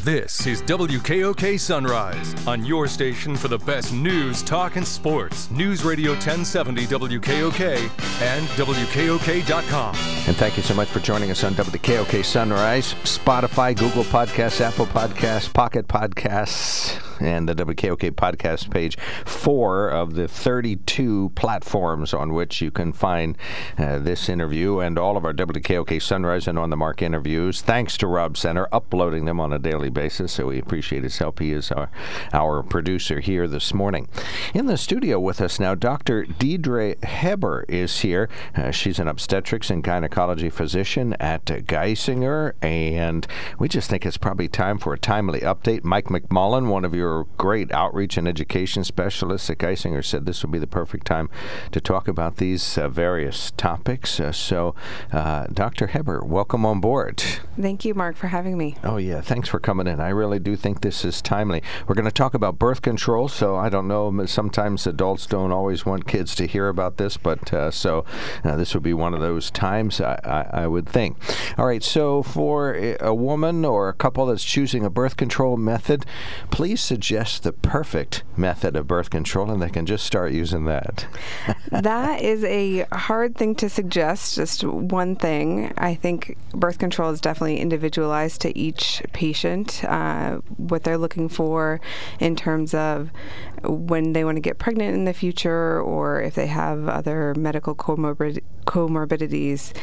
This is WKOK Sunrise, on your station for the best news, talk, and sports. News Radio 1070 WKOK and WKOK.com. And thank you so much for joining us on WKOK Sunrise, Spotify, Google Podcasts, Apple Podcasts, Pocket Podcasts, and the WKOK podcast page, 4 of the 32 platforms on which you can find this interview and all of our WKOK Sunrise and On the Mark interviews. Thanks to Rob Center, uploading them on a daily basis, so we appreciate his help. He is our producer here this morning. In the studio with us now, Dr. Deidre Heber is here. She's an obstetrics and gynecology physician at Geisinger, and we just think it's probably time for a timely update. Mike McMullen, one of your great outreach and education specialists at Geisinger, said this would be the perfect time to talk about these various topics. So, Dr. Heber, welcome on board. Thank you, Mark, for having me. Oh, yeah. Thanks for coming in. I really do think this is timely. We're going to talk about birth control, so I don't know, sometimes adults don't always want kids to hear about this, but this would be one of those times, I would think. All right, so for a woman or a couple that's choosing a birth control method, please suggest the perfect method of birth control, and they can just start using that. That is a hard thing to suggest, just one thing. I think birth control is definitely individualized to each patient, what they're looking for in terms of when they want to get pregnant in the future, or if they have other medical comorbidities.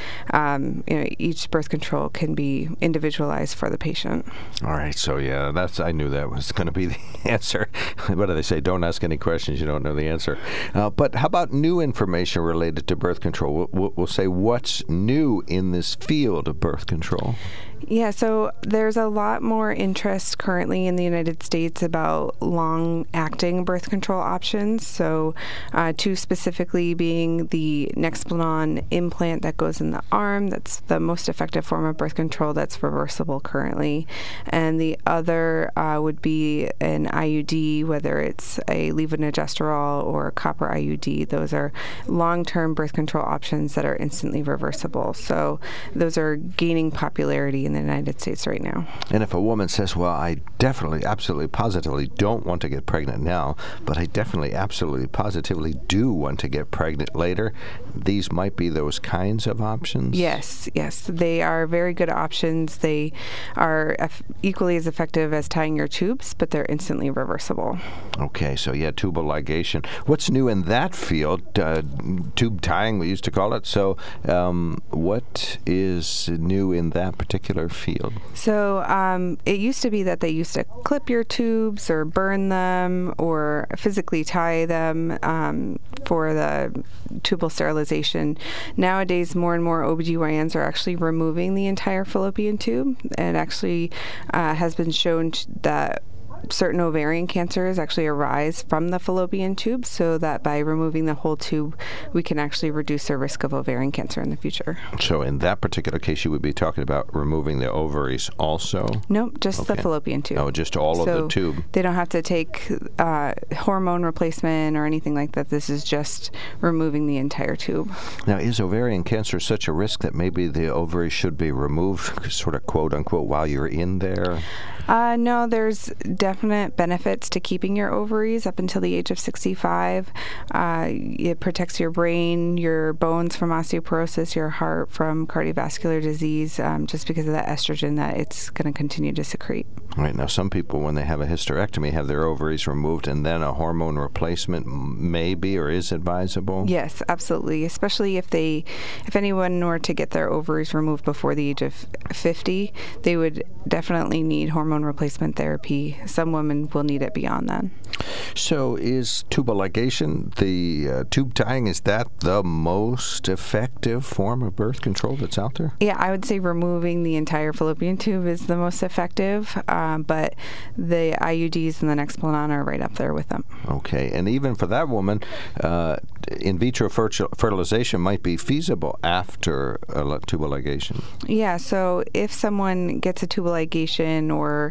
Each birth control can be individualized for the patient. All right, so yeah, I knew that was going to be the answer. What do they say? Don't ask any questions you don't know the answer. But how about new information related to birth control? We'll say what's new in this field of birth control. Yeah, so there's a lot more interest currently in the United States about long-acting birth control options. So 2 specifically being the Nexplanon implant that goes in the arm. That's the most effective form of birth control that's reversible currently. And the other would be an IUD, whether it's a levonorgestrel or a copper IUD. Those are long-term birth control options that are instantly reversible. So those are gaining popularity in the United States right now. And if a woman says, well, I definitely, absolutely, positively don't want to get pregnant now, but I definitely, absolutely, positively do want to get pregnant later, these might be those kinds of options? Yes. They are very good options. They are equally as effective as tying your tubes, but they're instantly reversible. Okay, so yeah, tubal ligation. What's new in that field? Tube tying, we used to call it. So what is new in that particular field? So it used to be that they used to clip your tubes or burn them or physically tie them for the tubal sterilization. Nowadays, more and more OBGYNs are actually removing the entire fallopian tube. And actually has been shown that certain ovarian cancers actually arise from the fallopian tube, so that by removing the whole tube, we can actually reduce the risk of ovarian cancer in the future. So in that particular case, you would be talking about removing the ovaries also? Nope, just the fallopian tube. Oh, just all of the tube. They don't have to take hormone replacement or anything like that. This is just removing the entire tube. Now, is ovarian cancer such a risk that maybe the ovaries should be removed, sort of quote unquote, while you're in there? No, there's definite benefits to keeping your ovaries up until the age of 65. It protects your brain, your bones from osteoporosis, your heart from cardiovascular disease, just because of that estrogen that it's going to continue to secrete. Right. Now, some people, when they have a hysterectomy, have their ovaries removed, and then a hormone replacement may be or is advisable? Yes, absolutely. Especially if anyone were to get their ovaries removed before the age of 50, they would definitely need hormone replacement therapy. Some women will need it beyond that. So is tubal ligation, the tube tying, is that the most effective form of birth control that's out there? Yeah, I would say removing the entire fallopian tube is the most effective, but the IUDs and the Nexplanon are right up there with them. Okay, and even for that woman, in vitro fertilization might be feasible after a tubal ligation. Yeah, so if someone gets a tubal ligation or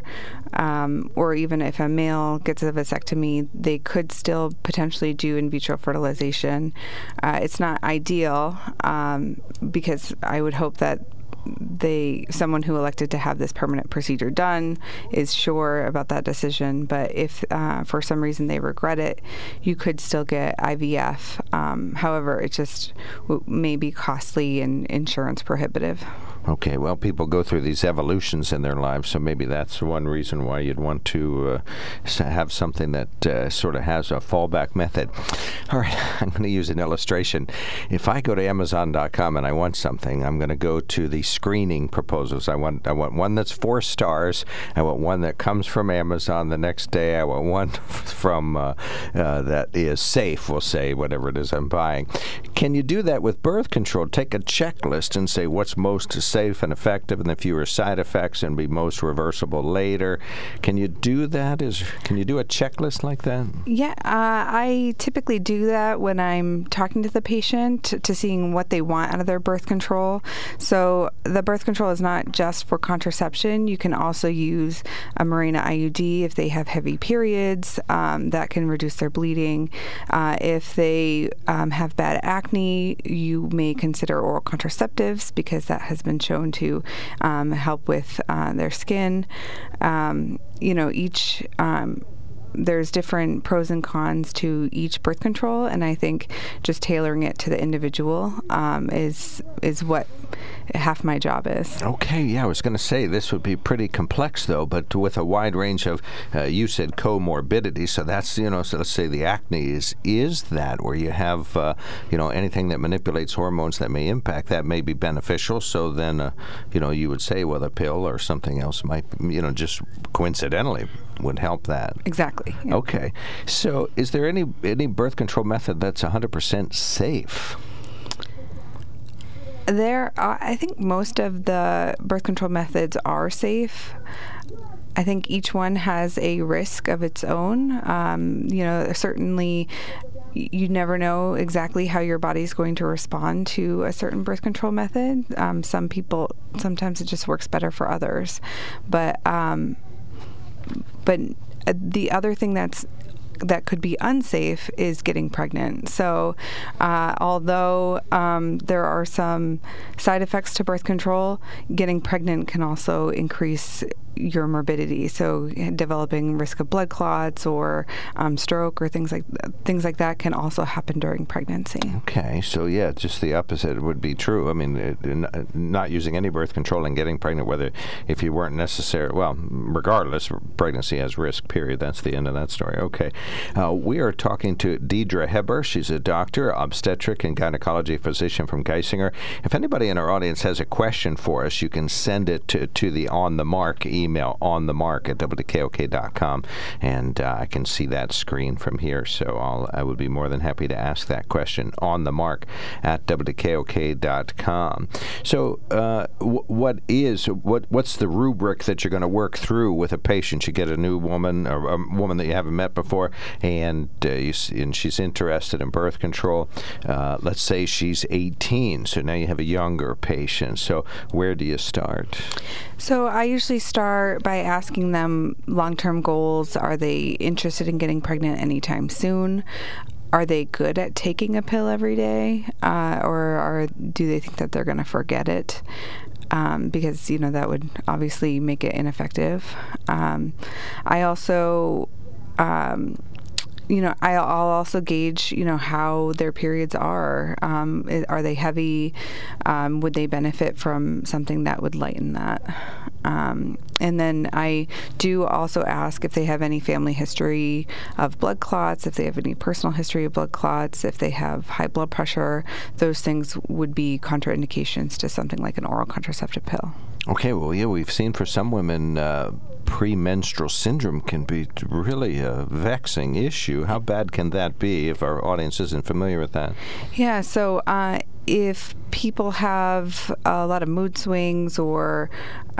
even if a male gets a vasectomy, they could still potentially do in vitro fertilization. It's not ideal because I would hope that someone who elected to have this permanent procedure done is sure about that decision. But if for some reason they regret it, you could still get IVF. However, it just may be costly and insurance prohibitive. Okay, well, people go through these evolutions in their lives, so maybe that's one reason why you'd want to have something that sort of has a fallback method. All right, I'm going to use an illustration. If I go to Amazon.com and I want something, I'm going to go to the screening proposals. I want one that's 4 stars. I want one that comes from Amazon the next day. I want one from that is safe, we'll say, whatever it is I'm buying. Can you do that with birth control? Take a checklist and say what's most safe and effective and the fewer side effects and be most reversible later. Can you do that? Can you do a checklist like that? Yeah, I typically do that when I'm talking to the patient to seeing what they want out of their birth control. So the birth control is not just for contraception. You can also use a Mirena IUD if they have heavy periods. That can reduce their bleeding. If they have bad acne, you may consider oral contraceptives because that has been shown to help with their skin. There's different pros and cons to each birth control, and I think just tailoring it to the individual is what half my job is. Okay, yeah, I was going to say this would be pretty complex, though, but with a wide range of, you said comorbidity, so that's, so let's say the acne is that where you have, anything that manipulates hormones that may impact, that may be beneficial, so then, you would say, well, a pill or something else might, just coincidentally would help that. Exactly. Yeah. Okay. So is there any birth control method that's 100% safe? I think most of the birth control methods are safe. I think each one has a risk of its own. Certainly you never know exactly how your body's going to respond to a certain birth control method. Sometimes it just works better for others. But the other thing that could be unsafe is getting pregnant. So although there are some side effects to birth control, getting pregnant can also increase your morbidity. So developing risk of blood clots or stroke or things like that can also happen during pregnancy. Okay, so yeah, just the opposite would be true. I mean, not using any birth control and getting pregnant, if you weren't regardless, pregnancy has risk, period. That's the end of that story. Okay. We are talking to Deidre Heber. She's a doctor, obstetric and gynecology physician from Geisinger. If anybody in our audience has a question for us, you can send it to the On the Mark email, onthemark@wkok.com, and I can see that screen from here, so I would be more than happy to ask that question, onthemark@wkok.com. So what's the rubric that you're going to work through with a patient? You get a new woman, or a woman that you haven't met before, and she's interested in birth control. Let's say she's 18, so now you have a younger patient. So where do you start? So I usually start by asking them long-term goals. Are they interested in getting pregnant anytime soon? Are they good at taking a pill every day? Or do they think that they're going to forget it? Because, that would obviously make it ineffective. I also... I'll also gauge, how their periods are. Are they heavy? Would they benefit from something that would lighten that? And then I do also ask if they have any family history of blood clots, if they have any personal history of blood clots, if they have high blood pressure. Those things would be contraindications to something like an oral contraceptive pill. Okay, well, yeah, we've seen for some women premenstrual syndrome can be really a vexing issue. How bad can that be if our audience isn't familiar with that? Yeah, so if people have a lot of mood swings or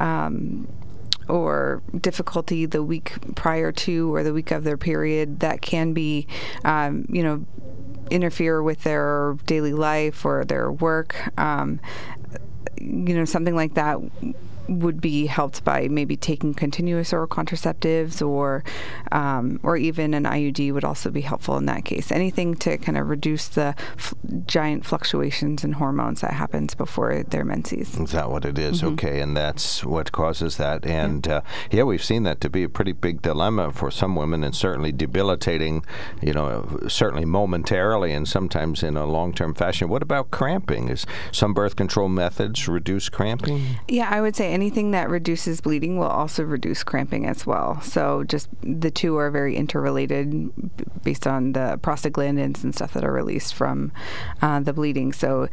difficulty the week prior to or the week of their period, that can be, interfere with their daily life or their work. Something like that would be helped by maybe taking continuous oral contraceptives, or even an IUD would also be helpful in that case. Anything to kind of reduce the giant fluctuations in hormones that happens before their menses. Is that what it is? Okay, and that's what causes that. And we've seen that to be a pretty big dilemma for some women, and certainly debilitating, certainly momentarily and sometimes in a long-term fashion. What about cramping? Is some birth control methods reduce cramping? Yeah, I would say anything that reduces bleeding will also reduce cramping as well. So just the two are very interrelated based on the prostaglandins and stuff that are released from the bleeding. So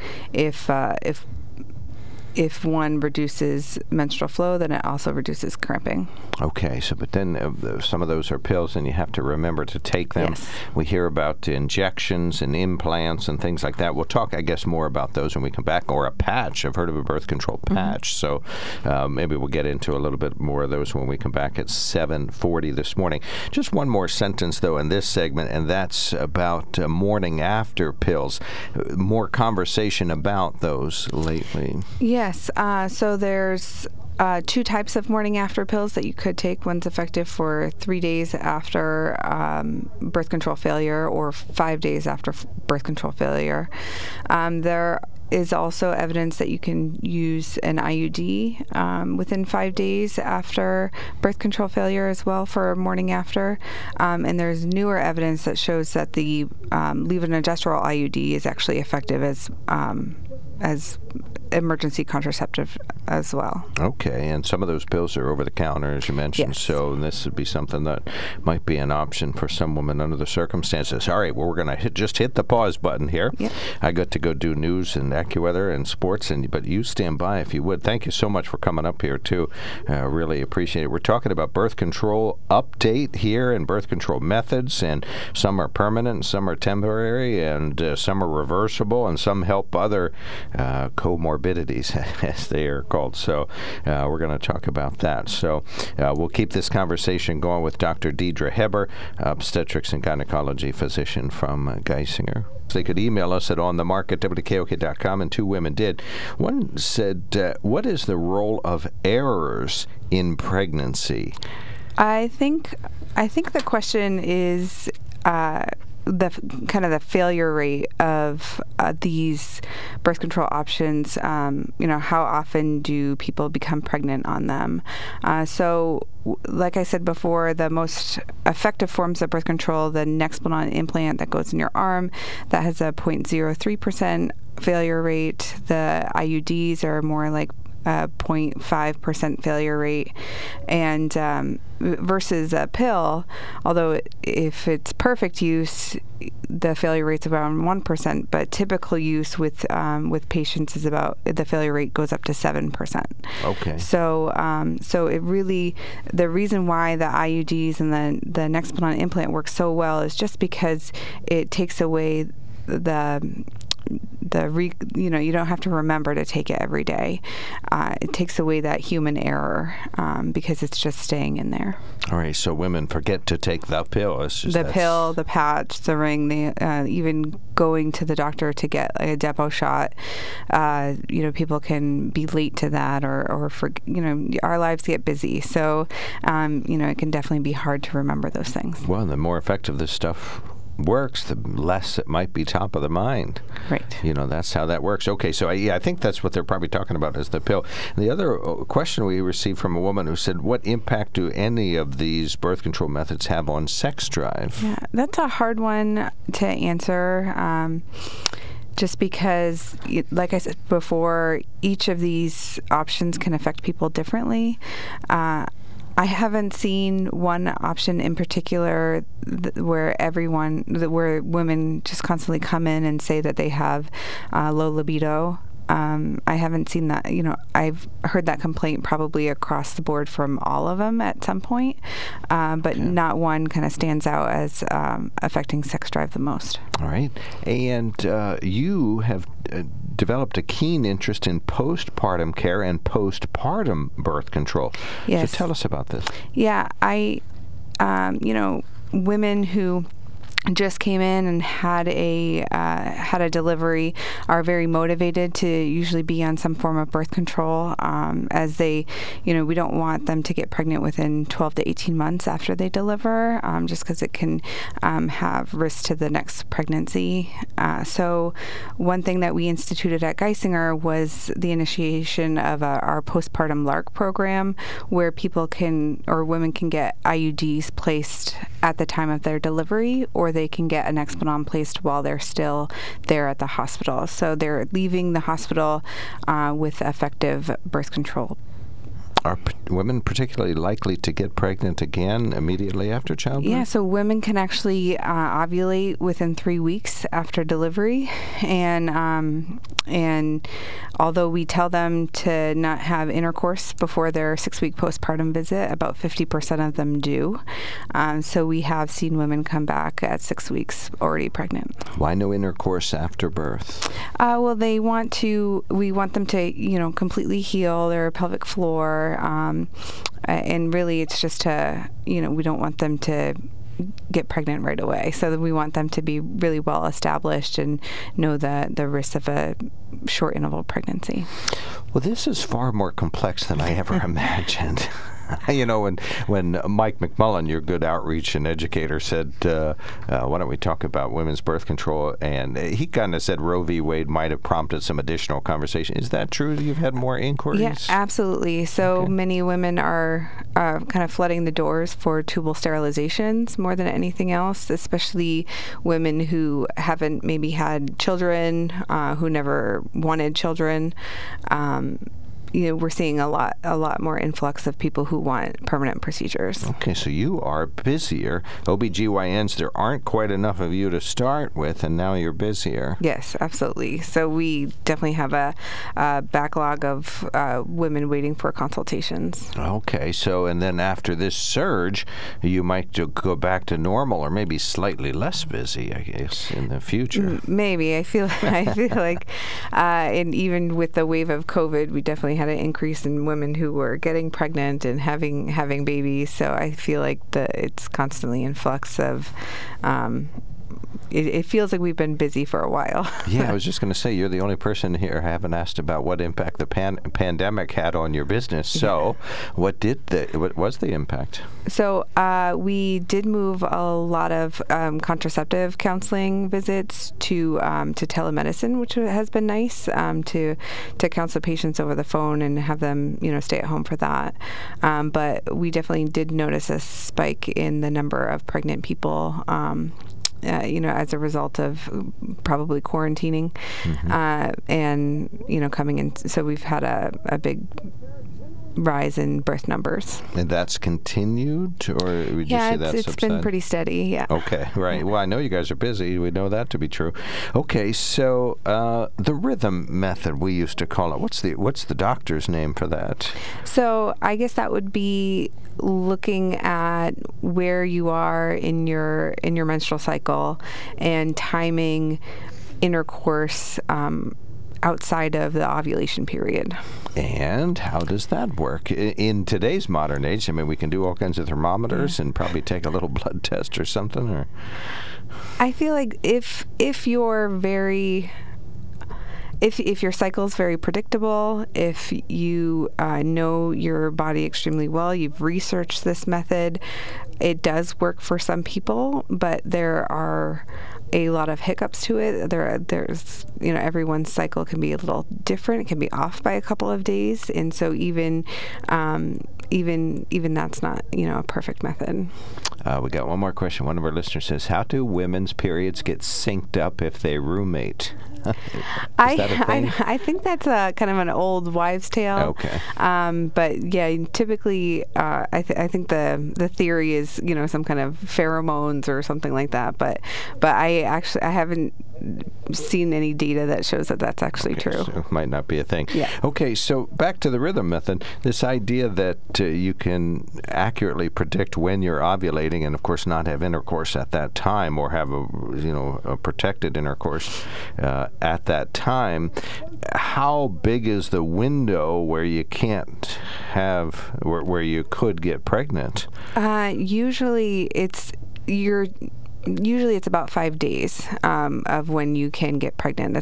if one reduces menstrual flow, then it also reduces cramping. Okay, but then some of those are pills, and you have to remember to take them. Yes. We hear about injections and implants and things like that. We'll talk, I guess, more about those when we come back. Or a patch. I've heard of a birth control patch. So maybe we'll get into a little bit more of those when we come back at 7:40 this morning. Just one more sentence, though, in this segment, and that's about morning after pills. More conversation about those lately. Yes. So there's two types of morning after pills that you could take. One's effective for 3 days after birth control failure, or 5 days after birth control failure. There is also evidence that you can use an IUD within 5 days after birth control failure as well for morning after. And there's newer evidence that shows that the levonorgestrel IUD is actually effective as emergency contraceptive as well. Okay, and some of those pills are over the counter, as you mentioned. Yes. So this would be something that might be an option for some women under the circumstances. All right, well, we're going to just hit the pause button here. Yep. I got to go do news and AccuWeather and sports, but you stand by if you would. Thank you so much for coming up here, too. Really appreciate it. We're talking about birth control update here and birth control methods, and some are permanent, some are temporary, and some are reversible, and some help other comorbidities, as they are called. So we're going to talk about that. So we'll keep this conversation going with Dr. Deidre Heber, obstetrics and gynecology physician from Geisinger. They could email us at onthemark@wkok.com, and two women did. One said, what is the role of errors in pregnancy? I think the question is the failure rate of these birth control options. How often do people become pregnant on them? Like I said before, the most effective forms of birth control, the Nexplanon implant that goes in your arm, that has a 0.03% failure rate. The IUDs are more like 0.5% failure rate, and versus a pill, although if it's perfect use, the failure rate's around 1%, but typical use with patients is about, the failure rate goes up to 7%. Okay. So it really, the reason why the IUDs and the Nexplanon implant works so well is just because it takes away you don't have to remember to take it every day. It takes away that human error because it's just staying in there. All right, so women forget to take the pill. The pill, the patch, the ring, even going to the doctor to get a depot shot. People can be late to that, or our lives get busy. So, it can definitely be hard to remember those things. Well, the more effective this stuff works, the less it might be top of the mind. Right. That's how that works. Okay, so I think that's what they're probably talking about is the pill. The other question we received from a woman who said, what impact do any of these birth control methods have on sex drive? Yeah, that's a hard one to answer. Just because, like I said before, each of these options can affect people differently. I haven't seen one option in particular where women just constantly come in and say that they have low libido. I haven't seen that. I've heard that complaint probably across the board from all of them at some point, but not one kind of stands out as affecting sex drive the most. All right. And you have developed a keen interest in postpartum care and postpartum birth control. Yes. So tell us about this. Yeah, women who just came in and had a delivery are very motivated to usually be on some form of birth control, as they, we don't want them to get pregnant within 12 to 18 months after they deliver, just because it can have risk to the next pregnancy. So one thing that we instituted at Geisinger was the initiation of our postpartum LARC program, where women can get IUDs placed at the time of their delivery, or they can get an Nexplanon placed while they're still there at the hospital. So they're leaving the hospital with effective birth control. Are women particularly likely to get pregnant again immediately after childbirth? Yeah, so women can actually ovulate within 3 weeks after delivery, and although we tell them to not have intercourse before their 6-week postpartum visit, about 50% of them do. So we have seen women come back at 6 weeks already pregnant. Why no intercourse after birth? Well, we want them to, completely heal their pelvic floor. And really it's just to, we don't want them to get pregnant right away. So we want them to be really well established and know the risks of a short interval pregnancy. Well, this is far more complex than I ever imagined. When Mike McMullen, your good outreach and educator, said, why don't we talk about women's birth control? And he kind of said Roe v. Wade might have prompted some additional conversation. Is that true? You've had more inquiries? Yeah, absolutely. So many women are kind of flooding the doors for tubal sterilizations more than anything else, especially women who haven't maybe had children, who never wanted children. We're seeing a lot more influx of people who want permanent procedures. Okay, so you are busier. OBGYNs, there aren't quite enough of you to start with, and now you're busier. Yes, absolutely. So we definitely have a backlog of women waiting for consultations. Okay, so and then after this surge, you might go back to normal, or maybe slightly less busy, I guess, in the future. Maybe. I feel like, and even with the wave of COVID, we definitely had an increase in women who were getting pregnant and having babies. So I feel like it's constantly in flux of. It feels like we've been busy for a while. Yeah, I was just going to say, you're the only person here I haven't asked about what impact the pandemic had on your business. So what was the impact? So we did move a lot of contraceptive counseling visits to telemedicine, which has been nice, to counsel patients over the phone and have them stay at home for that. But we definitely did notice a spike in the number of pregnant people. As a result of probably quarantining, and coming in. So we've had a big rise in birth numbers. And that's continued, or would you say that's it's been pretty steady, yeah. Okay, right. Well, I know you guys are busy. We know that to be true. Okay, so the rhythm method, we used to call it. What's the doctor's name for that? So I guess that would be looking at where you are in your menstrual cycle and timing intercourse outside of the ovulation period. And how does that work in today's modern age? I mean, we can do all kinds of thermometers and probably take a little blood test or something. Or I feel like if you're very if your cycle is very predictable, if you know your body extremely well, you've researched this method, it does work for some people, but there are a lot of hiccups to it. There's everyone's cycle can be a little different. It can be off by a couple of days, and so even that's not a perfect method. We got one more question. One of our listeners says, "How do women's periods get synced up if they roommate?" I think that's kind of an old wives' tale. Okay. But yeah, typically, I think the theory is some kind of pheromones or something like that. But I haven't seen any data that shows that that's actually true. So it might not be a thing. Yeah. Okay, so back to the rhythm method. This idea that you can accurately predict when you're ovulating, and of course not have intercourse at that time, or have a protected intercourse at that time. How big is the window where you can't have where you could get pregnant? Usually, usually it's about 5 days of when you can get pregnant.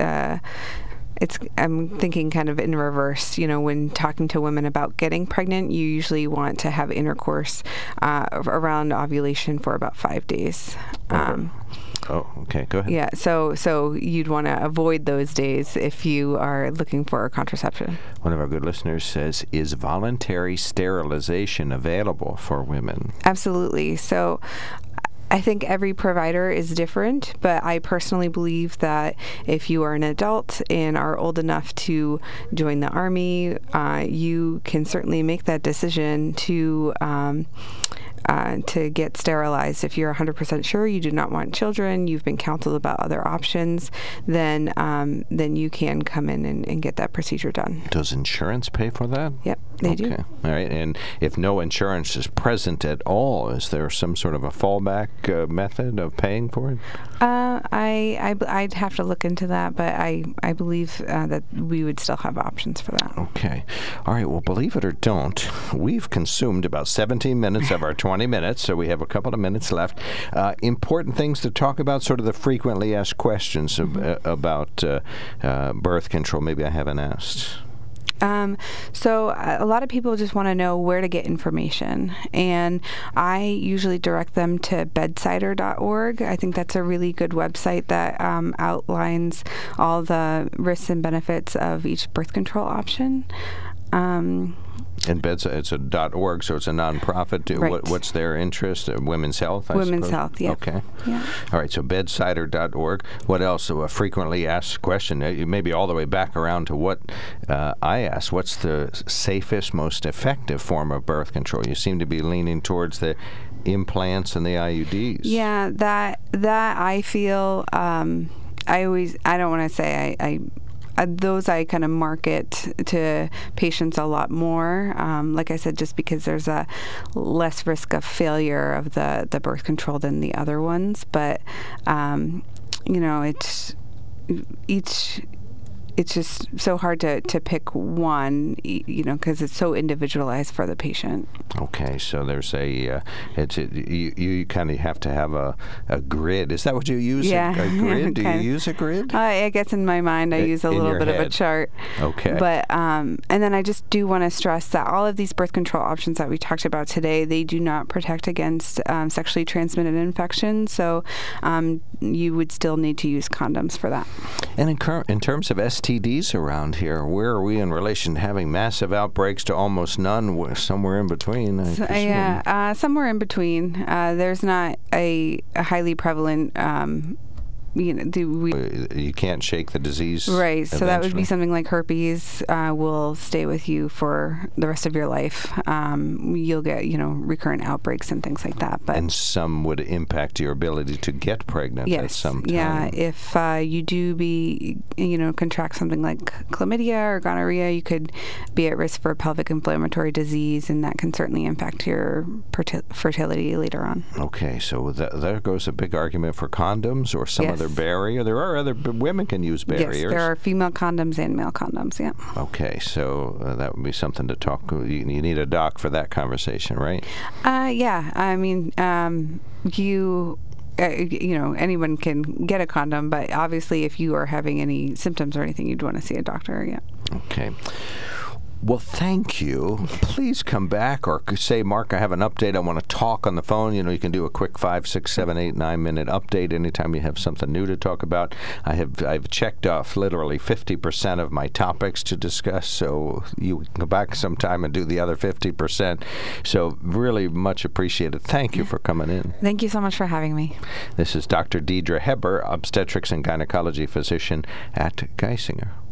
I'm thinking kind of in reverse. When talking to women about getting pregnant, you usually want to have intercourse around ovulation for about 5 days. Okay. Go ahead. Yeah, so you'd want to avoid those days if you are looking for contraception. One of our good listeners says, is voluntary sterilization available for women? Absolutely. So I think every provider is different, but I personally believe that if you are an adult and are old enough to join the Army, you can certainly make that decision to get sterilized. If you're 100% sure you do not want children, you've been counseled about other options, then you can come in and get that procedure done. Does insurance pay for that? Yep, they do. All right. And if no insurance is present at all, is there some sort of a fallback method of paying for it? I'd have to look into that, but I believe that we would still have options for that. Okay. All right. Well, believe it or don't, we've consumed about 17 minutes of our 20 minutes, so we have a couple of minutes left. Important things to talk about, sort of the frequently asked questions about birth control. Maybe I haven't asked. So a lot of people just want to know where to get information, and I usually direct them to bedsider.org. I think that's a really good website that outlines all the risks and benefits of each birth control option. And it's a .org, so it's a nonprofit. Right. What's their interest? Women's health, I Women's suppose? health, yeah. Okay. Yeah. All right, so bedsider.org. What else? So a frequently asked question, maybe all the way back around to what I asked. What's the safest, most effective form of birth control? You seem to be leaning towards the implants and the IUDs. Yeah, that I feel, I don't want to say those I kind of market to patients a lot more. Like I said, just because there's a less risk of failure of the birth control than the other ones. But, it's just so hard to pick one, because it's so individualized for the patient. Okay, so there's you kind of have to have a grid. Is that what you use? Yeah. A grid? Do you use a grid? I guess in my mind I use a little bit of a chart. Okay. But and then I just do want to stress that all of these birth control options that we talked about today, they do not protect against sexually transmitted infections. So you would still need to use condoms for that. And in terms of STDs around here, where are we in relation to having massive outbreaks to almost none? Somewhere in between, somewhere in between. There's not a highly prevalent you can't shake the disease. Right. Eventually. So that would be something like herpes will stay with you for the rest of your life. You'll get, recurrent outbreaks and things like that. But and some would impact your ability to get pregnant at some time. Yeah. If you do contract something like chlamydia or gonorrhea, you could be at risk for pelvic inflammatory disease, and that can certainly impact your fertility later on. Okay. So there goes a big argument for condoms or some other barrier. There are other women can use barriers. Yes, there are female condoms and male condoms. Yeah. Okay, so that would be something to talk. You need a doc for that conversation, right? Yeah. I mean, anyone can get a condom, but obviously, if you are having any symptoms or anything, you'd want to see a doctor. Yeah. Okay. Well, thank you. Please come back or say, Mark, I have an update. I want to talk on the phone. You can do a quick 5, 6, 7, 8, 9-minute update anytime you have something new to talk about. I've checked off literally 50% of my topics to discuss, so you can come back sometime and do the other 50%. So really much appreciated. Thank you for coming in. Thank you so much for having me. This is Dr. Deidre Heber, obstetrics and gynecology physician at Geisinger.